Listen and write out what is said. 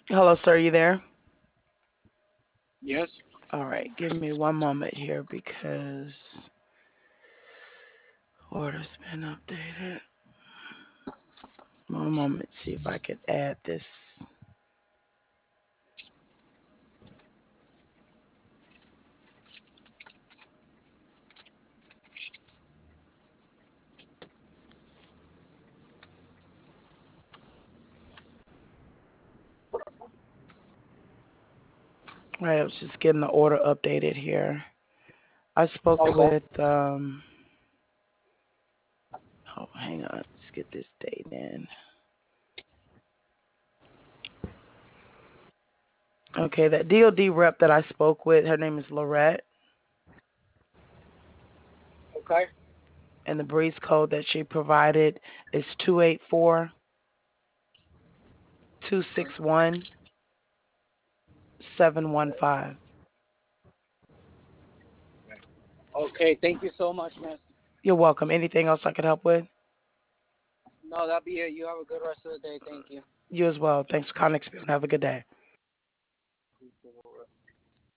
Hello, sir. You there? Yes. All right. Give me one moment here because order's been updated. One moment. See if I could add this. All right. I was just getting the order updated here. I spoke Okay. with. Oh, hang on. Let's get this date in. Okay, that DoD rep that I spoke with, her name is Lorette, Okay. and the breeze code that she provided is 284-261-715. Okay. Thank you so much, man. You're welcome. Anything else I could help with? No, that'll be it. You have a good rest of the day. Thank you. You as well. Thanks for calling Experian. Have a good day.